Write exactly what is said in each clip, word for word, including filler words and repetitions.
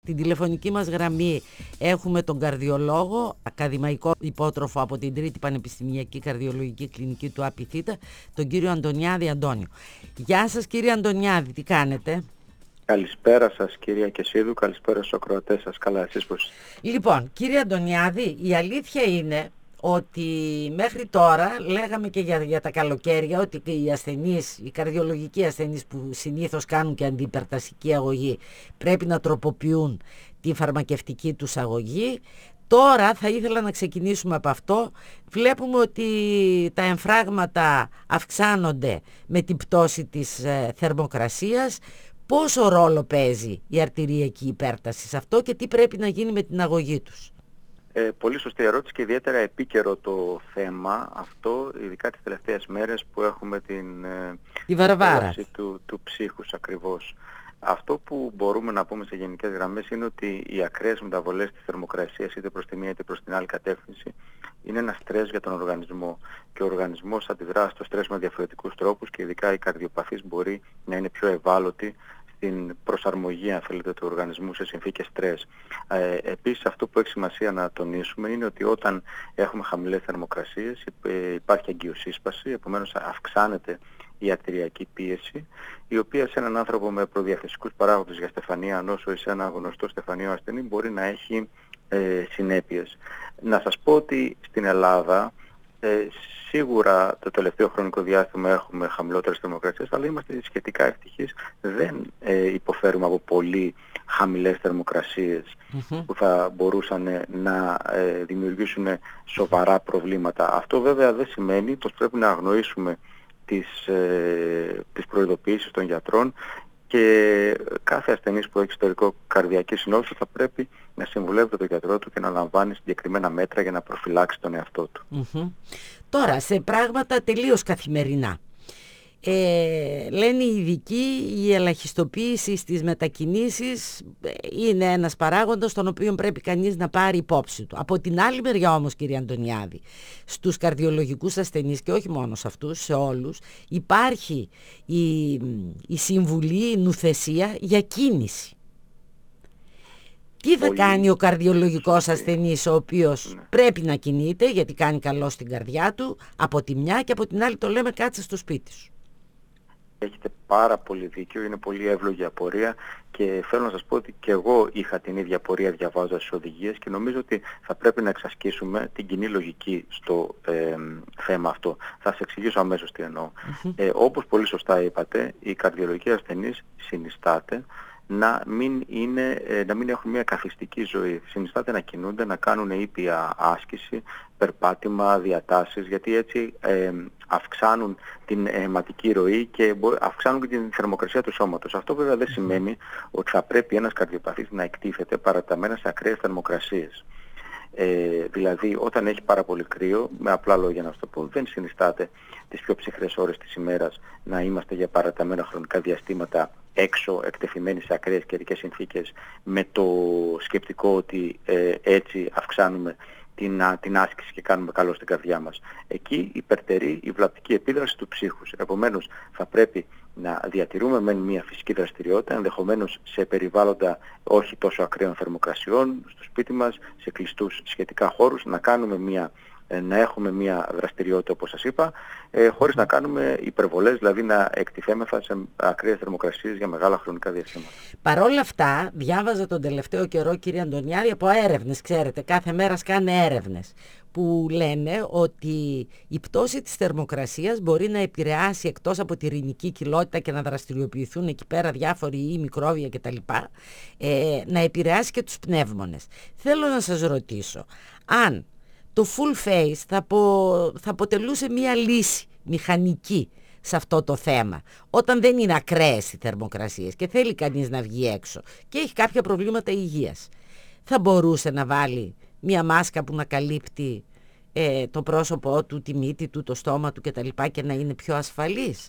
Την τηλεφωνική μας γραμμή έχουμε τον καρδιολόγο, ακαδημαϊκό υπότροφο από την Τρίτη Πανεπιστημιακή Καρδιολογική Κλινική του ΑΠΙΘΙΤΑ, τον κύριο Αντωνιάδη Αντώνιο. Γεια σας κύριε Αντωνιάδη, τι κάνετε? Καλησπέρα σας κυρία Κεσίδου, καλησπέρα στους ακροατές σας. Καλά, εσείς πώς? Λοιπόν, κύριε Αντωνιάδη, η αλήθεια είναι ότι μέχρι τώρα λέγαμε και για, για τα καλοκαίρια ότι οι ασθενείς, οι καρδιολογικοί ασθενείς που συνήθως κάνουν και αντιυπερτασική αγωγή πρέπει να τροποποιούν τη φαρμακευτική τους αγωγή. Τώρα θα ήθελα να ξεκινήσουμε από αυτό. Βλέπουμε ότι τα εμφράγματα αυξάνονται με την πτώση της ε, θερμοκρασίας. Πόσο ρόλο παίζει η αρτηριακή υπέρταση σε αυτό και τι πρέπει να γίνει με την αγωγή τους? Ε, πολύ σωστή ερώτηση και ιδιαίτερα επίκαιρο το θέμα αυτό, ειδικά τις τελευταίες μέρες που έχουμε την η βαραβάρα του, του ψύχους ακριβώς. Αυτό που μπορούμε να πούμε σε γενικές γραμμές είναι ότι οι ακραίες μεταβολές της θερμοκρασίας είτε προς τη μία είτε προς την άλλη κατεύθυνση είναι ένα στρες για τον οργανισμό και ο οργανισμός αντιδρά στο στρες με διαφορετικούς τρόπους και ειδικά οι καρδιοπαθείς μπορεί να είναι πιο ευάλωτοι την προσαρμογή, αν θέλετε, του οργανισμού σε συνθήκες στρες. Ε, επίσης, αυτό που έχει σημασία να τονίσουμε είναι ότι όταν έχουμε χαμηλές θερμοκρασίες υπάρχει αγκιοσύσπαση, επομένως αυξάνεται η αρτηριακή πίεση, η οποία σε έναν άνθρωπο με προδιαθεσικούς παράγοντες για στεφανία νόσο ή σε ένα γνωστό στεφανίο ασθενή μπορεί να έχει ε, συνέπειες. Να σας πω ότι στην Ελλάδα Ε, σίγουρα το τελευταίο χρονικό διάστημα έχουμε χαμηλότερες θερμοκρασίες, αλλά είμαστε σχετικά ευτυχείς. Δεν ε, υποφέρουμε από πολύ χαμηλές θερμοκρασίες mm-hmm. που θα μπορούσαν ε, να ε, δημιουργήσουν σοβαρά προβλήματα. Αυτό βέβαια δεν σημαίνει πως πρέπει να αγνοήσουμε τις, ε, τις προειδοποιήσεις των γιατρών και κάθε ασθενής που έχει ιστορικό καρδιακή συνόδου θα πρέπει να συμβουλεύεται τον γιατρό του και να λαμβάνει συγκεκριμένα μέτρα για να προφυλάξει τον εαυτό του. Mm-hmm. Τώρα, σε πράγματα τελείως καθημερινά. Ε, λένε οι ειδικοί, η ελαχιστοποίηση στις μετακινήσεις είναι ένας παράγοντας τον οποίο πρέπει κανείς να πάρει υπόψη του. Από την άλλη μεριά όμως, κύριε Αντωνιάδη, στους καρδιολογικούς ασθενείς και όχι μόνο σε αυτούς, σε όλους, υπάρχει η, η συμβουλή, η νουθεσία για κίνηση. Τι θα Πολύ... κάνει ο καρδιολογικός ασθενής ο οποίος ναι. πρέπει να κινείται γιατί κάνει καλό στην καρδιά του από τη μια και από την άλλη το λέμε κάτσε στο σπίτι σου? Έχετε πάρα πολύ δίκιο, είναι πολύ εύλογη απορία και θέλω να σας πω ότι και εγώ είχα την ίδια απορία διαβάζοντας τις οδηγίες και νομίζω ότι θα πρέπει να εξασκήσουμε την κοινή λογική στο ε, θέμα αυτό. Θα σας εξηγήσω αμέσως τι εννοώ. Mm-hmm. Ε, όπως πολύ σωστά είπατε, οι καρδιολογικοί ασθενείς συνιστάται να μην, είναι, να μην έχουν μια καθιστική ζωή. Συνιστάται να κινούνται, να κάνουν ήπια άσκηση, περπάτημα, διατάσεις, γιατί έτσι ε, αυξάνουν την αιματική ροή και αυξάνουν και την θερμοκρασία του σώματος. Αυτό βέβαια δεν σημαίνει ότι θα πρέπει ένας καρδιοπαθής να εκτίθεται παραταμένα σε ακραίες θερμοκρασίες. Ε, δηλαδή όταν έχει πάρα πολύ κρύο, με απλά λόγια να σας το πω, δεν συνιστάται τις πιο ψυχρές ώρες της ημέρας να είμαστε για παραταμένα χρονικά διαστήματα έξω, εκτεθειμένοι σε ακραίες καιρικές συνθήκες με το σκεπτικό ότι ε, έτσι αυξάνουμε την, την άσκηση και κάνουμε καλό στην καρδιά μας. Εκεί υπερτερεί η βλαπτική επίδραση του ψύχους. Επομένως θα πρέπει να διατηρούμε μεν μια φυσική δραστηριότητα, ενδεχομένως σε περιβάλλοντα όχι τόσο ακραίων θερμοκρασιών, στο σπίτι μας, σε κλειστούς σχετικά χώρους, να κάνουμε μια να έχουμε μια δραστηριότητα όπως σας είπα, ε, χωρίς να κάνουμε υπερβολές, δηλαδή να εκτιθέμεθα σε ακραίες θερμοκρασίες για μεγάλα χρονικά διαστήματα. Παρ' όλα αυτά, διάβαζα τον τελευταίο καιρό, κύριε Αντωνιάδη, από έρευνες, ξέρετε, κάθε μέρα σκάνε έρευνες, που λένε ότι η πτώση της θερμοκρασίας μπορεί να επηρεάσει εκτός από τη ρηνική κοιλότητα και να δραστηριοποιηθούν εκεί πέρα διάφοροι ή μικρόβια κτλ. Ε, να επηρεάσει και τους πνεύμονες. Θέλω να σας ρωτήσω, αν το full face θα, απο, θα αποτελούσε μία λύση μηχανική σε αυτό το θέμα, όταν δεν είναι ακραίες οι θερμοκρασίες και θέλει κανείς να βγει έξω και έχει κάποια προβλήματα υγείας, θα μπορούσε να βάλει μία μάσκα που να καλύπτει ε, το πρόσωπό του, τη μύτη του, το στόμα του κτλ. Και να είναι πιο ασφαλής?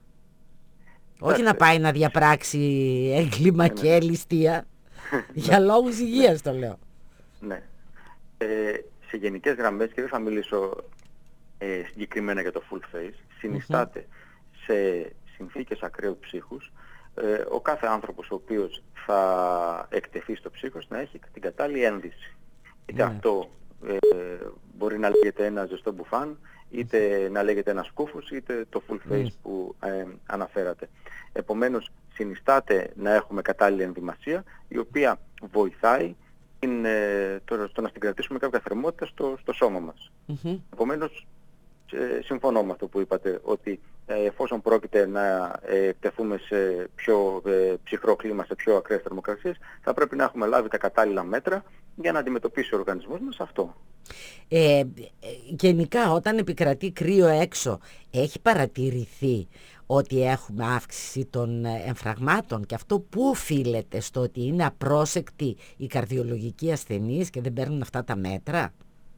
Όχι να πάει να διαπράξει έγκλημα και ληστεία. Για λόγους υγείας το λέω. Ναι. Ε, σε γενικές γραμμές, και δεν θα μιλήσω ε, συγκεκριμένα για το full face, συνιστάται mm-hmm. σε συνθήκες ακραίου ψύχους ε, ο κάθε άνθρωπος ο οποίος θα εκτεθεί στο ψύχος να έχει την κατάλληλη ένδυση. Είτε Ναι. αυτό ε, μπορεί να λέγεται ένα ζεστό μπουφάν, είτε να λέγεται ένα σκούφος, είτε το full face Mm. που ε, αναφέρατε. Επομένως, συνιστάται να έχουμε κατάλληλη ενδυμασία, η οποία βοηθάει την, ε, το, το να στην κρατήσουμε κάποια θερμότητα στο, στο σώμα μας. Mm-hmm. Επομένως, ε, συμφωνώ με αυτό που είπατε, ότι ε, εφόσον πρόκειται να ε, εκτεθούμε σε πιο ε, ψυχρό κλίμα, σε πιο ακραίες θερμοκρασίες, θα πρέπει να έχουμε λάβει τα κατάλληλα μέτρα για να αντιμετωπίσει ο οργανισμός μας αυτό. Ε, ε, γενικά όταν επικρατεί κρύο έξω, έχει παρατηρηθεί ότι έχουμε αύξηση των εμφραγμάτων, και αυτό πού οφείλεται? Στο ότι είναι απρόσεκτοι οι καρδιολογικοί ασθενείς και δεν παίρνουν αυτά τα μέτρα?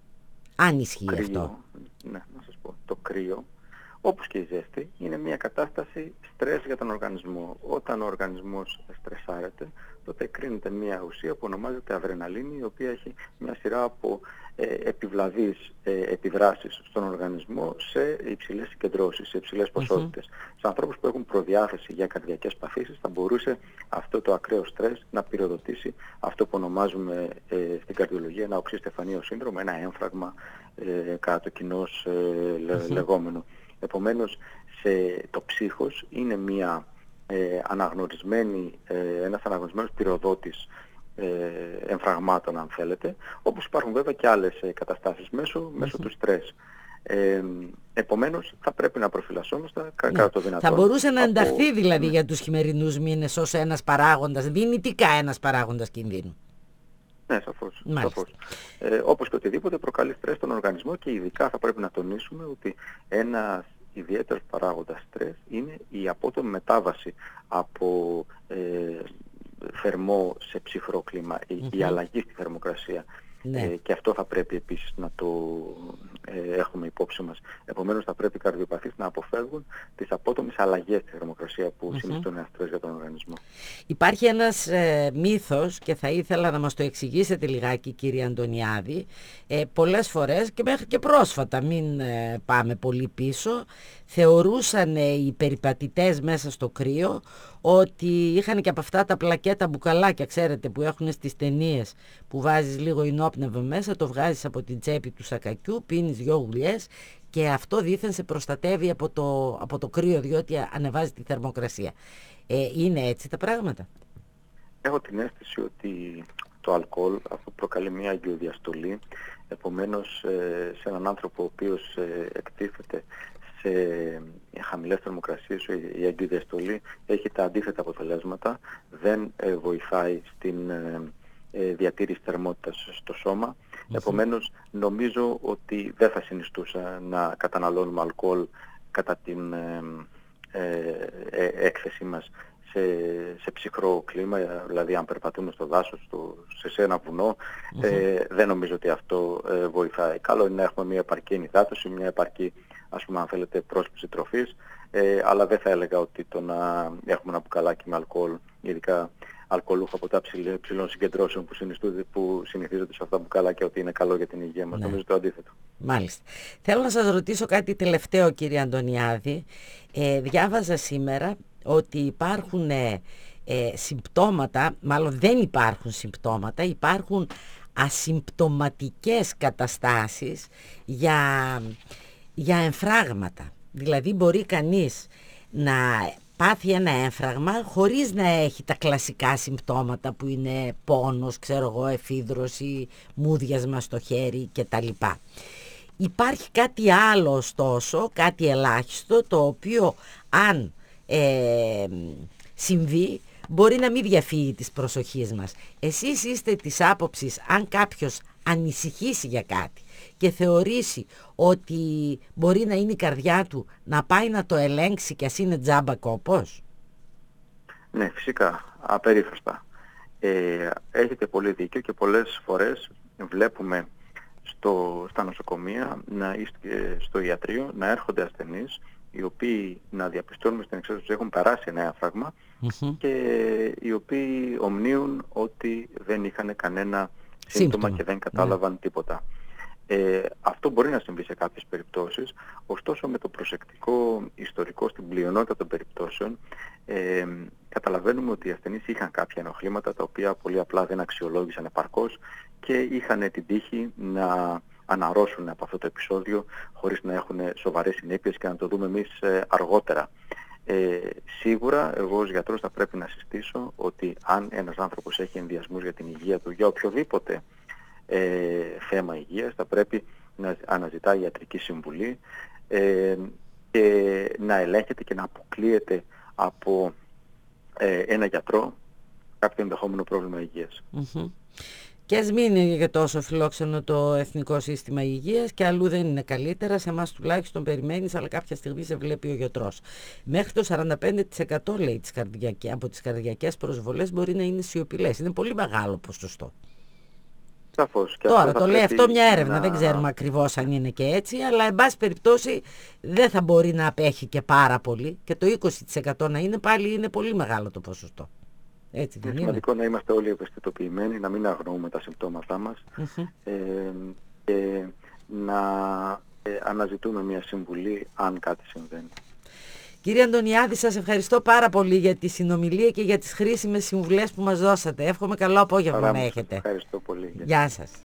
Αν ισχύει κρύο, αυτό. Ναι, να σας πω. Το κρύο, όπως και η ζέστη, είναι μια κατάσταση στρες για τον οργανισμό. Όταν ο οργανισμός στρεσάρεται, τότε εκκρίνεται μια ουσία που ονομάζεται αδρεναλίνη, η οποία έχει μια σειρά από ε, επιβλαβείς ε, επιδράσεις στον οργανισμό σε υψηλές συγκεντρώσεις, σε υψηλές ποσότητες. Mm-hmm. Σε ανθρώπους που έχουν προδιάθεση για καρδιακές παθήσεις θα μπορούσε αυτό το ακραίο στρες να πυροδοτήσει αυτό που ονομάζουμε ε, στην καρδιολογία ένα οξυστεφανείο σύνδρομο, ένα έμφραγμα ε, κατά το κοινώς ε, λε, mm-hmm. λεγόμενο. Επομένως, σε, το ψύχος είναι μια ε, αναγνωρισμένη, ε, ένας αναγνωρισμένος πυροδότης ε, εμφραγμάτων, αν θέλετε, όπως υπάρχουν βέβαια και άλλες ε, καταστάσεις μέσω, mm-hmm. μέσω του στρες. Ε, επομένως, θα πρέπει να προφυλασσόμαστε ναι. κατά το δυνατόν. Θα μπορούσε να από... ενταχθεί δηλαδή ναι. για τους χειμερινούς μήνες ως ένας παράγοντας, δυνητικά ένας παράγοντας κινδύνου. Ναι, σαφώς. σαφώς. Ε, όπως και οτιδήποτε προκαλεί στρες στον οργανισμό, και ειδικά θα πρέπει να τονίσουμε ότι ένας ιδιαίτερος παράγοντας στρες είναι η απότομη μετάβαση από ε, θερμό σε ψυχρό κλίμα, η, mm-hmm. η αλλαγή στη θερμοκρασία. Ναι. Ε, και αυτό θα πρέπει επίσης να το ε, έχουμε υπόψη μας. Επομένως θα πρέπει οι καρδιοπαθείς να αποφεύγουν τις απότομες αλλαγές στη θερμοκρασία που mm-hmm. συνιστούν ένα στρες για τον οργανισμό. Υπάρχει ένας ε, μύθος, και θα ήθελα να μας το εξηγήσετε λιγάκι, κύριε Αντωνιάδη. Ε, πολλές φορές και μέχρι και πρόσφατα, μην ε, πάμε πολύ πίσω, θεωρούσαν ε, οι περιπατητές μέσα στο κρύο ότι είχαν και από αυτά τα πλακέτα μπουκαλάκια, ξέρετε, που έχουν στις ταινίες, που βάζεις λίγο ενόπνευμα μέσα, το βγάζεις από την τσέπη του σακακιού, πίνεις δυο γουλιές και αυτό δήθεν σε προστατεύει από το, από το κρύο, διότι ανεβάζει τη θερμοκρασία. Ε, είναι έτσι τα πράγματα? Έχω την αίσθηση ότι το αλκοόλ αυτό προκαλεί μια αγκιοδιαστολή, επομένως ε, σε έναν άνθρωπο ο οποίος ε, εκτίθεται σε χαμηλές θερμοκρασίες, η αγκιοδιαστολή έχει τα αντίθετα αποτελέσματα, δεν ε, βοηθάει στην ε, ε, διατήρηση θερμότητας στο σώμα. Mm-hmm. Επομένως, νομίζω ότι δεν θα συνιστούσα να καταναλώνουμε αλκοόλ κατά την ε, ε, ε, έκθεσή μας σε, σε ψυχρό κλίμα, δηλαδή αν περπατούμε στο δάσος, στο, σε, σε ένα βουνό, mm-hmm. ε, δεν νομίζω ότι αυτό ε, βοηθάει. Καλό είναι να έχουμε μια επαρκή ενυδάτωση, μια επαρκή, ας πούμε, αν θέλετε, πρόσληψη τροφής, ε, αλλά δεν θα έλεγα ότι το να έχουμε ένα μπουκαλάκι με αλκοόλ, ειδικά αλκοολούχο από τα ψηλών συγκεντρώσεων που, που συνηθίζονται σε αυτά τα μπουκαλάκια, ότι είναι καλό για την υγεία μας. Ναι. Νομίζω το αντίθετο. Μάλιστα. Θέλω να σας ρωτήσω κάτι τελευταίο, κύριε Αντωνιάδη. Ε, διάβαζα σήμερα ότι υπάρχουν ε, ε, συμπτώματα, μάλλον δεν υπάρχουν συμπτώματα, υπάρχουν ασυμπτωματικές καταστάσεις για, για εμφράγματα. Δηλαδή μπορεί κανείς να πάθει ένα έμφραγμα χωρίς να έχει τα κλασικά συμπτώματα που είναι πόνος, ξέρω εγώ, εφίδρωση, μούδιασμα στο χέρι κτλ. Υπάρχει κάτι άλλο ωστόσο, κάτι ελάχιστο, το οποίο αν ε, συμβεί μπορεί να μην διαφύγει της προσοχής μας. Εσείς είστε της άποψης, αν κάποιος ανησυχήσει για κάτι και θεωρήσει ότι μπορεί να είναι η καρδιά του, να πάει να το ελέγξει και ας είναι τζάμπα κόπος? Ναι, φυσικά, απερίφραστα. Ε, έχετε πολύ δίκιο και πολλές φορές βλέπουμε στο, στα νοσοκομεία, να, στο ιατρείο, να έρχονται ασθενείς οι οποίοι να διαπιστώνουμε στην εξέταση ότι έχουν περάσει ένα έμφραγμα mm-hmm. και οι οποίοι ομνίουν ότι δεν είχαν κανένα σύμπτωμα και δεν κατάλαβαν yeah. τίποτα. Ε, αυτό μπορεί να συμβεί σε κάποιες περιπτώσεις, ωστόσο με το προσεκτικό ιστορικό στην πλειονότητα των περιπτώσεων ε, καταλαβαίνουμε ότι οι ασθενείς είχαν κάποια ενοχλήματα τα οποία πολύ απλά δεν αξιολόγησαν επαρκώς και είχαν την τύχη να αναρρώσουν από αυτό το επεισόδιο χωρίς να έχουν σοβαρές συνέπειες και να το δούμε εμείς ε, αργότερα. Ε, σίγουρα εγώ ως γιατρός θα πρέπει να συστήσω ότι αν ένας άνθρωπος έχει ενδιασμούς για την υγεία του, για οποιοδήποτε ε, θέμα υγείας, θα πρέπει να αναζητά ιατρική συμβουλή ε, και να ελέγχεται και να αποκλείεται από ε, ένα γιατρό κάποιο ενδεχόμενο πρόβλημα υγείας. Mm-hmm. Και ας μην είναι και τόσο φιλόξενο το Εθνικό Σύστημα Υγείας και αλλού δεν είναι καλύτερα, σε εμάς τουλάχιστον περιμένεις, αλλά κάποια στιγμή σε βλέπει ο γιατρός. Μέχρι το σαράντα πέντε τοις εκατό λέει τις καρδιακές, από τις καρδιακές προσβολές μπορεί να είναι σιωπηλές. Είναι πολύ μεγάλο ποσοστό. Σαφώς. Και Τώρα το λέει αυτό μια έρευνα, να... δεν ξέρουμε ακριβώς αν είναι και έτσι, αλλά εν πάση περιπτώσει δεν θα μπορεί να απέχει και πάρα πολύ και το είκοσι τοις εκατό να είναι πάλι είναι πολύ μεγάλο το ποσοστό. Έτσι δεν είναι είναι? σημαντικό να είμαστε όλοι ευαισθητοποιημένοι, να μην αγνοούμε τα συμπτώματά μας mm-hmm. ε, και να ε, αναζητούμε μια συμβουλή αν κάτι συμβαίνει. Κύριε Αντωνιάδη, σας ευχαριστώ πάρα πολύ για τη συνομιλία και για τις χρήσιμες συμβουλές που μας δώσατε. Εύχομαι καλό απόγευμα να έχετε. Ευχαριστώ πολύ. Γεια σας.